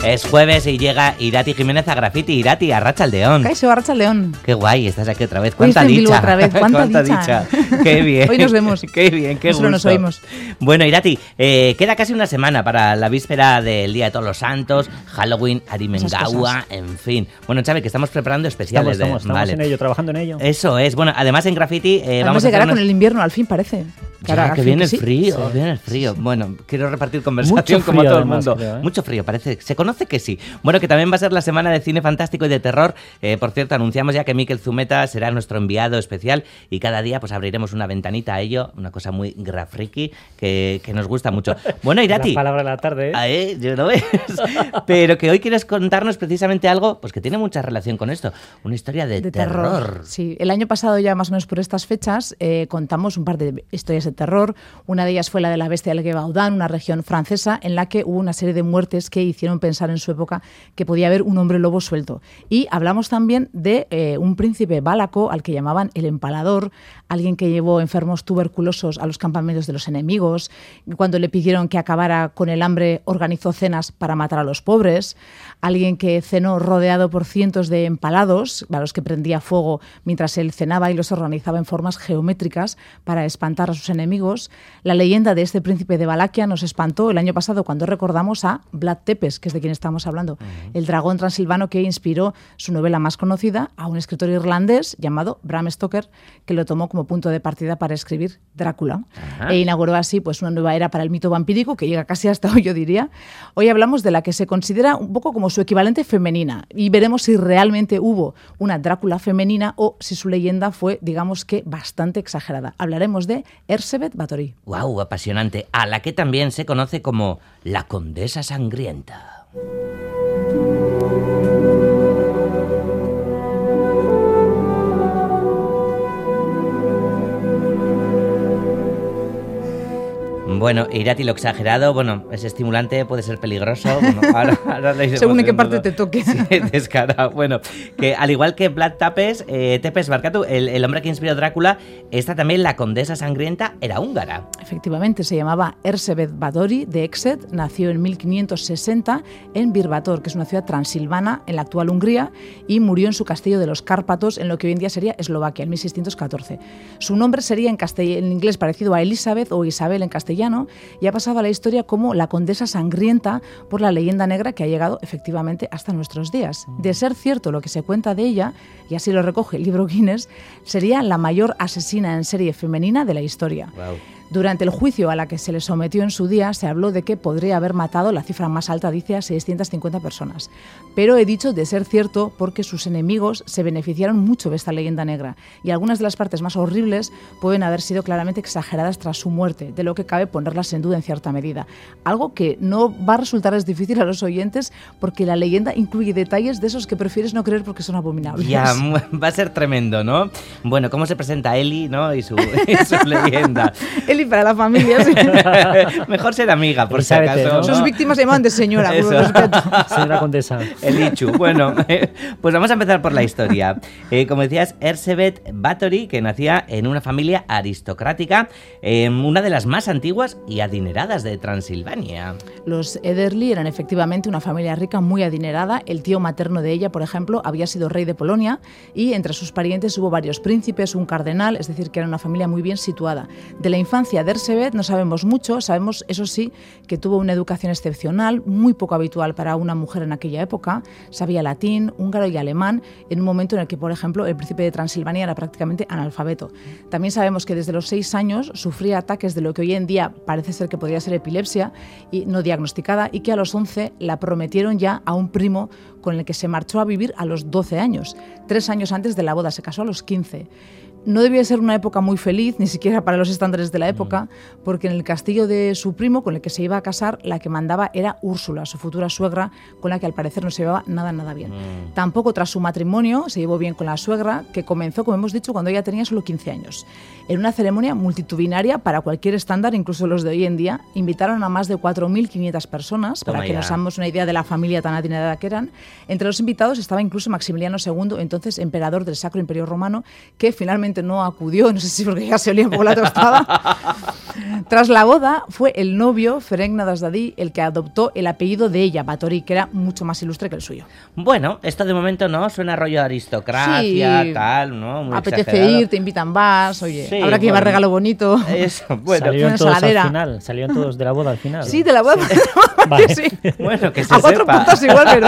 Es jueves y llega Irati Jiménez a Graffiti. Irati, arratsaldeon. Kaixo, arratsaldeon. Qué guay, estás aquí otra vez. ¿Cuánta dicha? Otra vez. ¿Cuánta dicha? Qué bien. Hoy nos vemos. Qué bien, qué gusto. Nos oímos. Bueno, Irati, queda casi una semana para la víspera del Día de Todos los Santos, Halloween, Arimengaua, en fin. Bueno, Chávez, que estamos preparando especiales. Estamos vale. en ello, trabajando en ello. Eso es. Bueno, además en Graffiti vamos a llegará con el invierno, al fin parece. Ya, que viene el frío, sí. viene el frío. Bueno, quiero repartir conversación como a todo el mundo. Creo, ¿eh? Mucho frío, parece. Se conoce que sí. Bueno, que también va a ser la semana de cine fantástico y de terror. Por cierto, anunciamos ya que Miquel Zumeta será nuestro enviado especial y cada día pues abriremos una ventanita a ello, una cosa muy grafriki que nos gusta mucho. Bueno, Irati. La palabra de la tarde, ¿eh? Yo lo ves. Pero que hoy quieres contarnos precisamente algo pues que tiene mucha relación con esto. Una historia de terror. Sí, el año pasado ya más o menos por estas fechas contamos un par de historias de terror. Una de ellas fue la de la bestia del Gévaudan, una región francesa en la que hubo una serie de muertes que hicieron pensar en su época que podía haber un hombre lobo suelto. Y hablamos también de un príncipe valaco al que llamaban el empalador, alguien que llevó enfermos tuberculosos a los campamentos de los enemigos. Cuando le pidieron que acabara con el hambre, organizó cenas para matar a los pobres. Alguien que cenó rodeado por cientos de empalados, a los que prendía fuego mientras él cenaba y los organizaba en formas geométricas para espantar a sus enemigos. La leyenda de este príncipe de Valaquia nos espantó el año pasado cuando recordamos a Vlad Tepes, que es de quien estamos hablando, el dragón transilvano que inspiró su novela más conocida a un escritor irlandés llamado Bram Stoker, que lo tomó como punto de partida para escribir Drácula. E inauguró así pues una nueva era para el mito vampírico que llega casi hasta hoy, yo diría. Hoy hablamos de la que se considera un poco como su equivalente femenina y veremos si realmente hubo una Drácula femenina o si su leyenda fue, digamos que, bastante exagerada. Hablaremos de Erzsébet Báthory. ¡Guau! Apasionante. A la que también se conoce como la Condesa Sangrienta. Bueno, Irati, lo exagerado, bueno, es estimulante, puede ser peligroso. Bueno, ahora según en qué parte te toque. Sí, descarado. Bueno, que al igual que Vlad Tepes Barkatu, el hombre que inspiró Drácula, esta también, la Condesa Sangrienta, era húngara. Efectivamente, se llamaba Erzsébet Báthory de Exet, nació en 1560 en Birbator, que es una ciudad transilvana en la actual Hungría, y murió en su castillo de los Cárpatos, en lo que hoy en día sería Eslovaquia, en 1614. Su nombre sería en inglés parecido a Elizabeth o Isabel en castellano, y ha pasado a la historia como la Condesa Sangrienta por la leyenda negra que ha llegado efectivamente hasta nuestros días. De ser cierto lo que se cuenta de ella, y así lo recoge el libro Guinness, sería la mayor asesina en serie femenina de la historia. Wow. Durante el juicio a la que se le sometió en su día, se habló de que podría haber matado, la cifra más alta dice, a 650 personas. Pero he dicho de ser cierto porque sus enemigos se beneficiaron mucho de esta leyenda negra y algunas de las partes más horribles pueden haber sido claramente exageradas tras su muerte, de lo que cabe ponerlas en duda en cierta medida. Algo que no va a resultarles difícil a los oyentes porque la leyenda incluye detalles de esos que prefieres no creer porque son abominables. Ya, va a ser tremendo, ¿no? Bueno, ¿cómo se presenta Eli, ¿no? y su leyenda? Eli para la familia, sí. Mejor ser amiga, por si acaso. ¿no? Sus víctimas se llaman de señora, por respeto. Señora condesa. Elichu. Bueno, pues vamos a empezar por la historia. Como decías, Erzsébet Báthory, que nacía en una familia aristocrática, una de las más antiguas y adineradas de Transilvania. Los Ederly eran efectivamente una familia rica muy adinerada. El tío materno de ella, por ejemplo, había sido rey de Polonia y entre sus parientes hubo varios príncipes, un cardenal, es decir, que era una familia muy bien situada. De la infancia de Erzsébet no sabemos mucho, sabemos, eso sí, que tuvo una educación excepcional, muy poco habitual para una mujer en aquella época. Sabía latín, húngaro y alemán, en un momento en el que, por ejemplo, el príncipe de Transilvania era prácticamente analfabeto. También sabemos que desde los 6 años sufría ataques de lo que hoy en día parece ser que podría ser epilepsia y no diagnosticada, y que a los 11 la prometieron ya a un primo con el que se marchó a vivir a los 12 años. 3 años antes de la boda, se casó a los 15. No debía ser una época muy feliz, ni siquiera para los estándares de la época, porque en el castillo de su primo, con el que se iba a casar, la que mandaba era Úrsula, su futura suegra, con la que al parecer no se llevaba nada bien. Tampoco tras su matrimonio se llevó bien con la suegra, que comenzó, como hemos dicho, cuando ella tenía solo 15 años. En una ceremonia multitudinaria para cualquier estándar, incluso los de hoy en día, invitaron a más de 4.500 personas, para que nos hagamos una idea de la familia tan adinerada que eran. Entre los invitados estaba incluso Maximiliano II, entonces emperador del Sacro Imperio Romano, que finalmente finalmente no acudió, no sé si porque ya se olía un poco la tostada. Tras la boda, fue el novio, Ferenc Nadasdadi, el que adoptó el apellido de ella, Báthory, que era mucho más ilustre que el suyo. Bueno, esto de momento no suena rollo aristocracia, sí, tal, ¿no? Muy apetece exagerado. Ir, te invitan, vas, oye, sí, habrá que llevar regalo bonito. Eso, bueno. Salieron todos al final, salieron todos de la boda al final. Sí, de la boda. Sí. Vale. Sí. Bueno, que se a 4 sepa. puntos igual, pero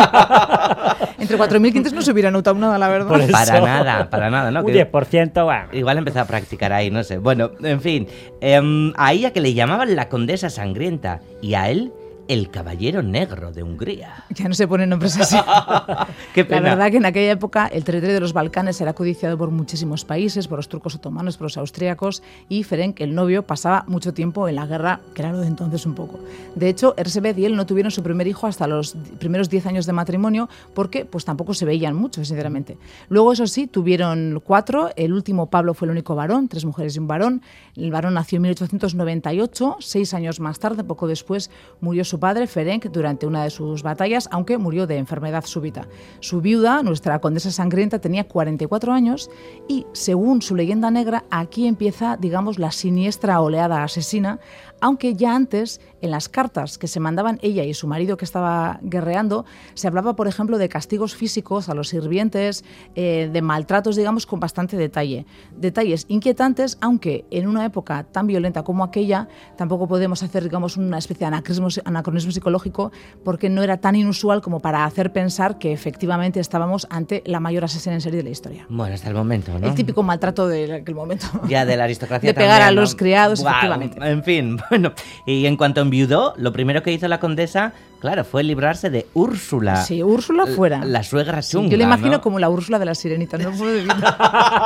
entre 4.500 no se hubiera notado nada, la verdad. Para nada, ¿no? Un 10%, bueno. Igual empezó a practicar ahí, no sé. Bueno, en fin, a ella que le llamaban la condesa sangrienta y a él el caballero negro de Hungría. Ya no se ponen nombres así. Qué pena. La verdad que en aquella época el territorio de los Balcanes era codiciado por muchísimos países, por los turcos otomanos, por los austríacos, y Ferenc, el novio, pasaba mucho tiempo en la guerra, que era lo de entonces un poco. De hecho, Erzsébet y él no tuvieron su primer hijo hasta los primeros 10 años de matrimonio, porque pues tampoco se veían mucho, sinceramente. Luego, eso sí, tuvieron 4. El último, Pablo, fue el único varón, 3 mujeres y un varón. El varón nació en 1898, 6 años más tarde, poco después, murió su padre, Ferenc, durante una de sus batallas, aunque murió de enfermedad súbita. Su viuda, nuestra condesa sangrienta, tenía 44 años y, según su leyenda negra, aquí empieza, digamos, la siniestra oleada asesina, aunque ya antes, en las cartas que se mandaban ella y su marido que estaba guerreando, se hablaba, por ejemplo, de castigos físicos a los sirvientes, de maltratos, digamos, con bastante detalle. Detalles inquietantes, aunque en una época tan violenta como aquella, tampoco podemos hacer, digamos, una especie de anacronismo psicológico, porque no era tan inusual como para hacer pensar que efectivamente estábamos ante la mayor asesina en serie de la historia. Bueno, hasta el momento, ¿no? El típico maltrato de aquel momento. Ya de la aristocracia de pegar también, a los ¿no? criados, Wow, efectivamente. En fin, bueno, y en cuanto enviudó, lo primero que hizo la condesa, claro, fue librarse de Úrsula. Sí, Úrsula fuera. La suegra chunga, yo le imagino, ¿no? como la Úrsula de la Sirenita, no puedo evitar.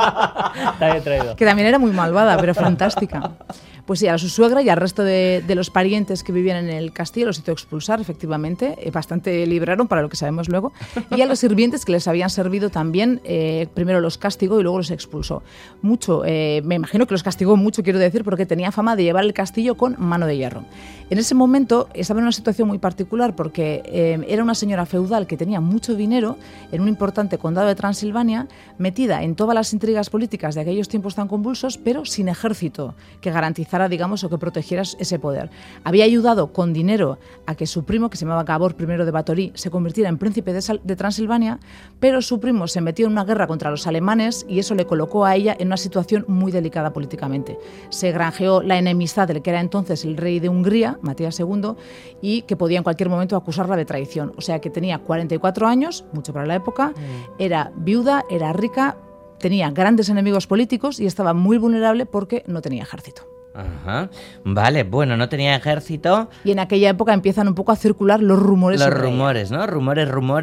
Está bien traído. Que también era muy malvada, pero fantástica. Pues sí, a su suegra y al resto de los parientes que vivían en el castillo los hizo expulsar, efectivamente. Bastante libraron, para lo que sabemos luego. Y a los sirvientes que les habían servido también, primero los castigó y luego los expulsó. Mucho, me imagino que los castigó mucho, quiero decir, porque tenía fama de llevar el castillo con mano de hierro. En ese momento estaba en una situación muy particular porque era una señora feudal que tenía mucho dinero en un importante condado de Transilvania, metida en todas las intrigas políticas de aquellos tiempos tan convulsos, pero sin ejército que garantizara, digamos, o que protegiera ese poder. Había ayudado con dinero a que su primo, que se llamaba Gabor I de Báthory, se convirtiera en príncipe de Transilvania, pero su primo se metió en una guerra contra los alemanes y eso le colocó a ella en una situación muy delicada políticamente. Se granjeó la enemistad del que era entonces el rey de Hungría, Matías II, y que podía en cualquier momento acusarla de traición. O sea que tenía 44 años, mucho para la época, era viuda, era rica, tenía grandes enemigos políticos y estaba muy vulnerable porque no tenía ejército. Ajá. Vale, bueno, no tenía ejército. Y en aquella época empiezan un poco a circular los rumores. Los rumores, ¿no? Rumores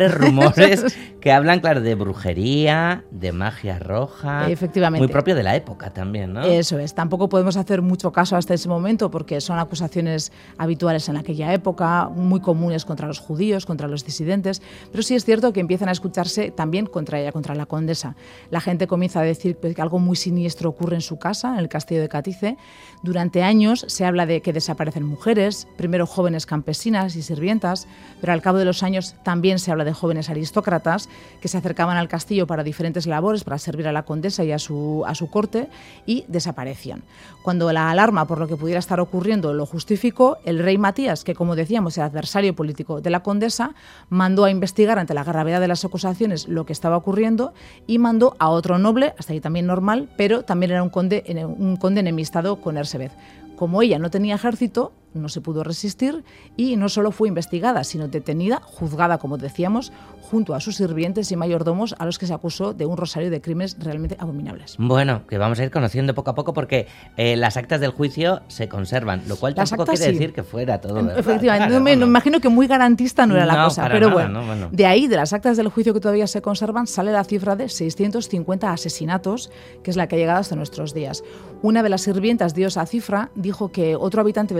que hablan, claro, de brujería, de magia roja. Efectivamente. Muy propio de la época también, ¿no? Eso es. Tampoco podemos hacer mucho caso hasta ese momento porque son acusaciones habituales en aquella época, muy comunes contra los judíos, contra los disidentes, pero sí es cierto que empiezan a escucharse también contra ella, contra la condesa. La gente comienza a decir que algo muy siniestro ocurre en su casa, en el castillo de Catice. Durante años se habla de que desaparecen mujeres, primero jóvenes campesinas y sirvientas, pero al cabo de los años también se habla de jóvenes aristócratas que se acercaban al castillo para diferentes labores, para servir a la condesa y a su corte, y desaparecían. Cuando la alarma por lo que pudiera estar ocurriendo lo justificó, el rey Matías, que como decíamos era adversario político de la condesa, mandó a investigar ante la gravedad de las acusaciones lo que estaba ocurriendo y mandó a otro noble, hasta ahí también normal, pero también era un conde enemistado con Erzsébet. Como ella no tenía ejército, no se pudo resistir y no solo fue investigada, sino detenida, juzgada, como decíamos, junto a sus sirvientes y mayordomos a los que se acusó de un rosario de crímenes realmente abominables. Bueno, que vamos a ir conociendo poco a poco porque las actas del juicio se conservan, lo cual tampoco quiere decir que fuera todo verdad. Efectivamente, claro, me imagino que muy garantista no era la cosa, pero nada, bueno, de ahí, de las actas del juicio que todavía se conservan, sale la cifra de 650 asesinatos, que es la que ha llegado hasta nuestros días. Una de las sirvientas dio esa cifra, dijo que otro habitante del castillo le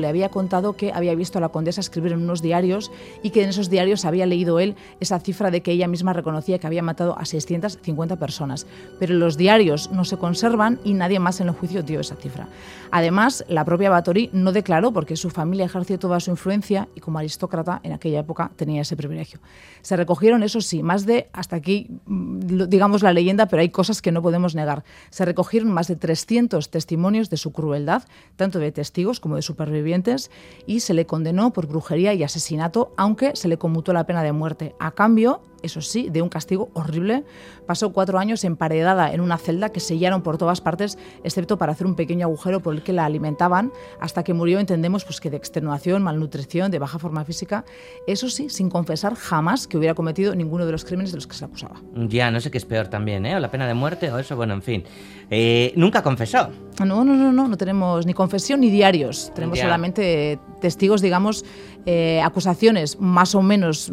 le había contado que había visto a la condesa escribir en unos diarios y que en esos diarios había leído él esa cifra de que ella misma reconocía que había matado a 650 personas. Pero los diarios no se conservan y nadie más en el juicio dio esa cifra. Además, la propia Báthory no declaró porque su familia ejerció toda su influencia y como aristócrata en aquella época tenía ese privilegio. Se recogieron, eso sí, más de, hasta aquí, digamos la leyenda, pero hay cosas que no podemos negar. Se recogieron más de 300 testimonios de su crueldad, tanto de testigos como de supervivientes, y se le condenó por brujería y asesinato, aunque se le conmutó la pena de muerte. A cambio, eso sí, de un castigo horrible. Pasó 4 años emparedada en una celda que sellaron por todas partes, excepto para hacer un pequeño agujero por el que la alimentaban, hasta que murió, entendemos, pues que de extenuación, malnutrición, de baja forma física. Eso sí, sin confesar jamás que hubiera cometido ninguno de los crímenes de los que se le acusaba. Ya, no sé qué es peor también, ¿eh? O la pena de muerte o eso, bueno, en fin. Nunca confesó. No tenemos ni confesión ni diarios. Tenemos solamente testigos, digamos, acusaciones más o menos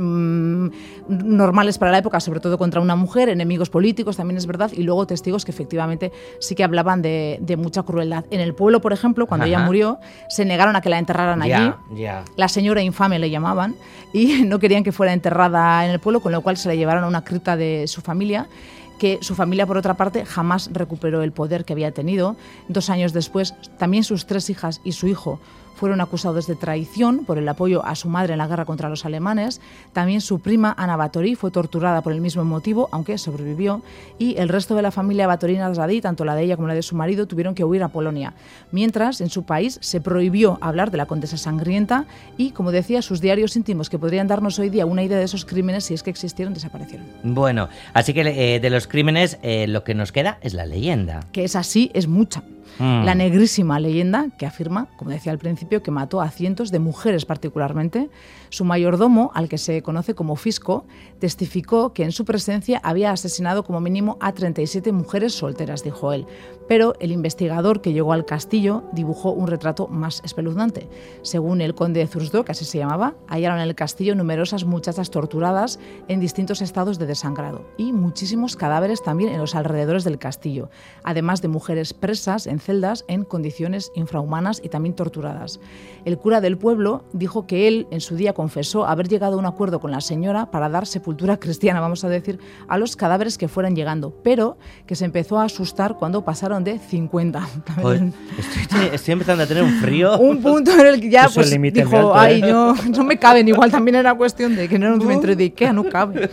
normales para la época, sobre todo contra una mujer, enemigos políticos, también es verdad, y luego testigos que efectivamente sí que hablaban de mucha crueldad. En el pueblo, por ejemplo, cuando ella murió, se negaron a que la enterraran allí. La señora infame le llamaban, y no querían que fuera enterrada en el pueblo, con lo cual se la llevaron a una cripta de su familia, que su familia, por otra parte, jamás recuperó el poder que había tenido. 2 años después, también sus 3 hijas y su hijo fueron acusados de traición por el apoyo a su madre en la guerra contra los alemanes. También su prima Ana Báthory fue torturada por el mismo motivo, aunque sobrevivió, y el resto de la familia Báthory-Nasradi, tanto la de ella como la de su marido, tuvieron que huir a Polonia. Mientras, en su país se prohibió hablar de la condesa sangrienta y, como decía, sus diarios íntimos, que podrían darnos hoy día una idea de esos crímenes, si es que existieron, desaparecieron. Bueno, así que de los crímenes lo que nos queda es la leyenda. Que es así, es mucha. La negrísima leyenda que afirma, como decía al principio, que mató a cientos de mujeres particularmente. Su mayordomo, al que se conoce como Fisco, testificó que en su presencia había asesinado como mínimo a 37 mujeres solteras, dijo él. Pero el investigador que llegó al castillo dibujó un retrato más espeluznante. Según el conde de Zursdorf, que así se llamaba, hallaron en el castillo numerosas muchachas torturadas en distintos estados de desangrado y muchísimos cadáveres también en los alrededores del castillo, además de mujeres presas en celdas en condiciones infrahumanas y también torturadas. El cura del pueblo dijo que él en su día confesó haber llegado a un acuerdo con la señora para dar sepultura cristiana, vamos a decir, a los cadáveres que fueran llegando, pero que se empezó a asustar cuando pasaron de 50. Pues estoy empezando a tener un frío. Un punto en el que ya pues, dijo, ay, no me caben. Igual también era cuestión de que no era un metro de Ikea, no cabe.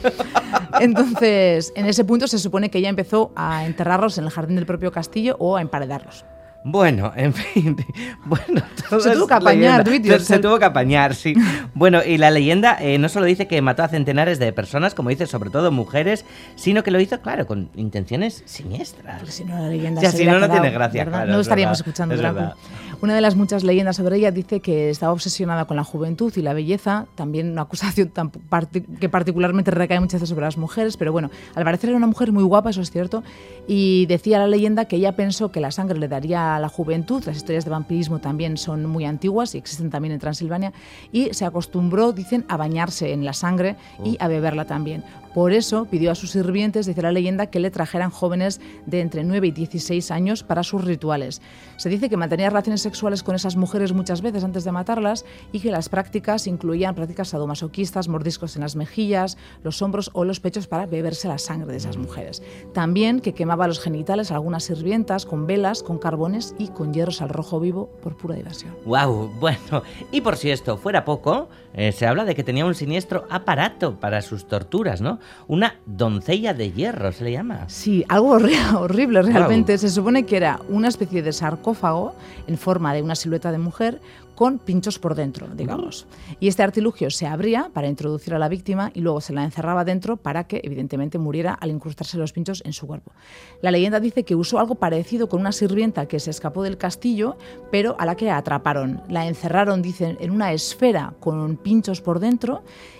Entonces, en ese punto se supone que ella empezó a enterrarlos en el jardín del propio castillo o a emparedarlos. Bueno, en fin, bueno, se tuvo que apañar, se tuvo que apañar, sí. Bueno, y la leyenda no solo dice que mató a centenares de personas, como dice, sobre todo mujeres, sino que lo hizo, claro, con intenciones siniestras. Porque si no, la leyenda si no tiene gracia, claro, no estaríamos escuchando Drácula. Una de las muchas leyendas sobre ella dice que estaba obsesionada con la juventud y la belleza, también una acusación que particularmente recae muchas veces sobre las mujeres, pero bueno, al parecer era una mujer muy guapa, eso es cierto, y decía la leyenda que ella pensó que la sangre le daría a la juventud. Las historias de vampirismo también son muy antiguas y existen también en Transilvania, y se acostumbró, dicen, a bañarse en la sangre y a beberla también. Por eso pidió a sus sirvientes, dice la leyenda, que le trajeran jóvenes de entre 9 y 16 años para sus rituales. Se dice que mantenía relaciones sexuales con esas mujeres muchas veces antes de matarlas y que las prácticas incluían prácticas sadomasoquistas, mordiscos en las mejillas, los hombros o los pechos para beberse la sangre de esas mujeres. También que quemaba los genitales a algunas sirvientas con velas, con carbones y con hierros al rojo vivo por pura diversión. ¡Guau! Bueno, y por si esto fuera poco, se habla de que tenía un siniestro aparato para sus torturas, ¿no? Una doncella de hierro, se le llama. Sí, algo horrible realmente. Wow. Se supone que era una especie de sarcófago en forma de una silueta de mujer con pinchos por dentro, digamos. Y este artilugio se abría para introducir a la víctima y luego se la encerraba dentro para que, evidentemente, muriera al incrustarse los pinchos en su cuerpo. La leyenda dice que usó algo parecido con una sirvienta que se escapó del castillo, pero a la que atraparon. La encerraron, dicen, en una esfera con pinchos por dentro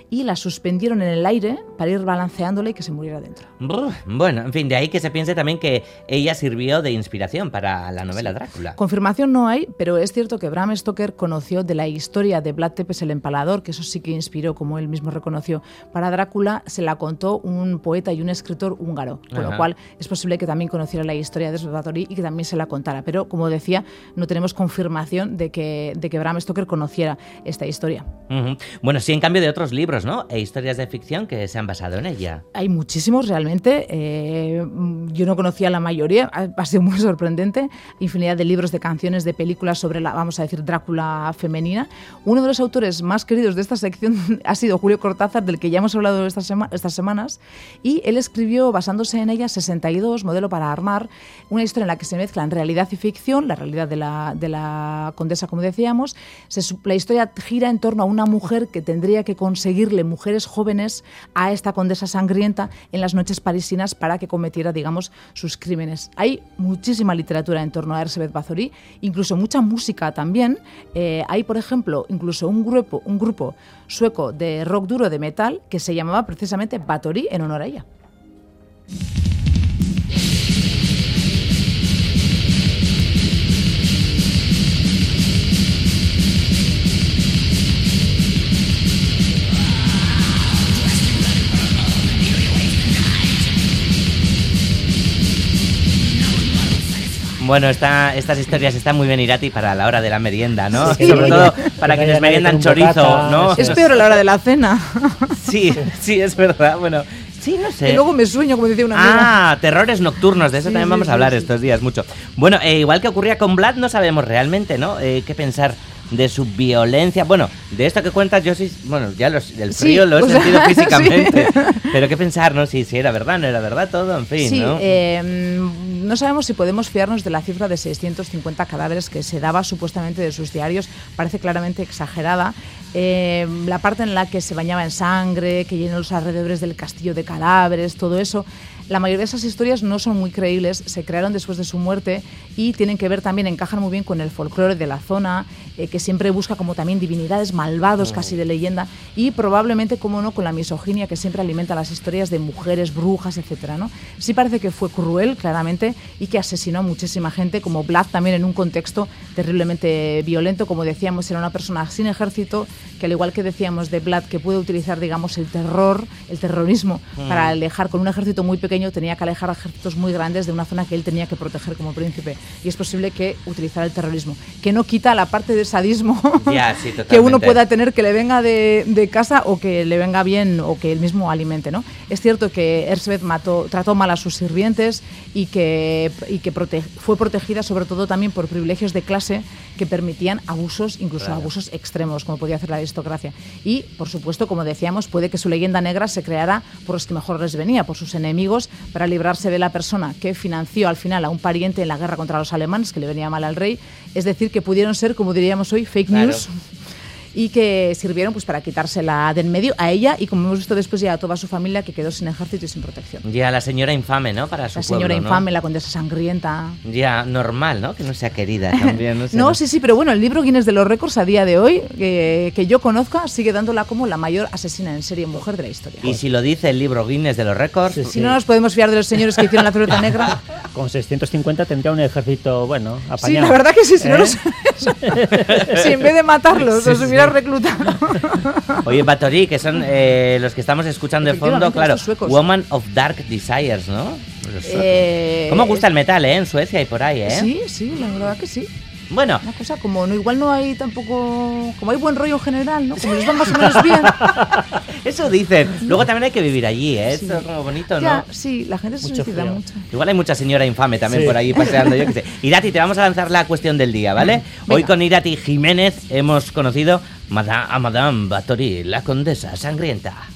y la suspendieron en el aire para ir balanceándola y que se muriera dentro. Bueno, en fin, de ahí que se piense también que ella sirvió de inspiración para la novela Drácula. Confirmación no hay, pero es cierto que Bram Stoker conoció de la historia de Vlad Tepes el Empalador, que eso sí que inspiró, como él mismo reconoció, para Drácula, se la contó un poeta y un escritor húngaro, con lo cual es posible que también conociera la historia de Elizabeth Bathory y que también se la contara, pero como decía, no tenemos confirmación de que Bram Stoker conociera esta historia. Bueno, sí, en cambio de otros libros, ¿no? E historias de ficción que se han basado en ella. Hay muchísimos realmente, yo no conocía la mayoría, ha sido muy sorprendente, infinidad de libros, de canciones, de películas sobre la, vamos a decir, Drácula femenina. Uno de los autores más queridos de esta sección ha sido Julio Cortázar, del que ya hemos hablado estas semanas, y él escribió, basándose en ella, 62, Modelo para armar, una historia en la que se mezclan realidad y ficción, la realidad de la condesa, como decíamos. La historia gira en torno a una mujer que tendría que conseguirle mujeres jóvenes a esta condesa sangrienta en las noches parisinas para que cometiera, digamos, sus crímenes. Hay muchísima literatura en torno a Elizabeth Bathory, incluso mucha música también. Hay, por ejemplo, incluso un grupo sueco de rock duro, de metal, que se llamaba precisamente Bathory en honor a ella. Bueno, estas historias están muy bien, Irati, para la hora de la merienda, ¿no? Sí. Sobre todo para quienes meriendan chorizo, ¿no? Es peor a la hora de la cena. Sí, es verdad. Bueno, sí, no sé. Y luego me sueño, como decía una amiga. Terrores nocturnos, de eso también vamos a hablar estos días mucho. Bueno, igual que ocurría con Vlad, no sabemos realmente, ¿no? Qué pensar de su violencia. Bueno, de esto que cuentas yo sí, bueno, ya el frío lo he sentido físicamente. Sí. Pero qué pensar, ¿no? Si era verdad, no era verdad todo, en fin, sí, ¿no? No sabemos si podemos fiarnos de la cifra de 650 cadáveres que se daba supuestamente de sus diarios. Parece claramente exagerada. La parte en la que se bañaba en sangre, que llenó los alrededores del castillo de cadáveres, todo eso. La mayoría de esas historias no son muy creíbles, se crearon después de su muerte y tienen que ver también, encajan muy bien con el folclore de la zona, que siempre busca como también divinidades, malvados casi de leyenda, y probablemente, como no, con la misoginia que siempre alimenta las historias de mujeres, brujas, etcétera, ¿no? Sí parece que fue cruel, claramente, y que asesinó a muchísima gente, como Vlad también en un contexto terriblemente violento. Como decíamos, era una persona sin ejército, que al igual que decíamos de Vlad, que puede utilizar, digamos, el terrorismo para alejar con un ejército muy pequeño, tenía que alejar ejércitos muy grandes de una zona que él tenía que proteger como príncipe, y es posible que utilizara el terrorismo, que no quita la parte de sadismo que uno pueda tener, que le venga de casa o que le venga bien o que él mismo alimente, ¿no? Es cierto que Elizabeth trató mal a sus sirvientes y que fue protegida sobre todo también por privilegios de clase que permitían abusos, incluso abusos extremos, como podía hacer la aristocracia. Y, por supuesto, como decíamos, puede que su leyenda negra se creara por los que mejor les venía, por sus enemigos, para librarse de la persona que financió al final a un pariente en la guerra contra los alemanes, que le venía mal al rey. Es decir, que pudieron ser, como diríamos hoy, fake news. Y que sirvieron pues para quitársela de en medio a ella y, como hemos visto después, ya a toda su familia, que quedó sin ejército y sin protección. Ya la señora infame, ¿no? Para su pueblo, señora infame, ¿no? La condesa sangrienta. Ya, normal, ¿no? Que no sea querida también. No, sí, pero bueno, el libro Guinness de los récords a día de hoy, que yo conozca, sigue dándola como la mayor asesina en serie mujer de la historia. Y si lo dice el libro Guinness de los récords... Si no nos podemos fiar de los señores que hicieron la Floreta Negra... Con 650 tendría un ejército, bueno, apañado. Sí, la verdad que sí, si no los... si en vez de matarlos los hubiera reclutado... Oye, Bathory, que son los que estamos escuchando de fondo, claro, Woman of Dark Desires, ¿no? ¿Cómo gusta el metal, en Suecia y por ahí, Sí, la verdad que sí. Bueno, una cosa como igual no hay tampoco, como hay buen rollo en general, ¿no? Como les va más o menos bien. Eso dicen. Luego también hay que vivir allí, ¿eh? Sí. Esto es como bonito, ¿no? Ya, sí, la gente se suicida mucho. Igual hay mucha señora infame también por ahí paseando, yo qué sé. Irati, te vamos a lanzar la cuestión del día, ¿vale? Hoy con Irati Jiménez hemos conocido a Madame Bathory, la condesa sangrienta.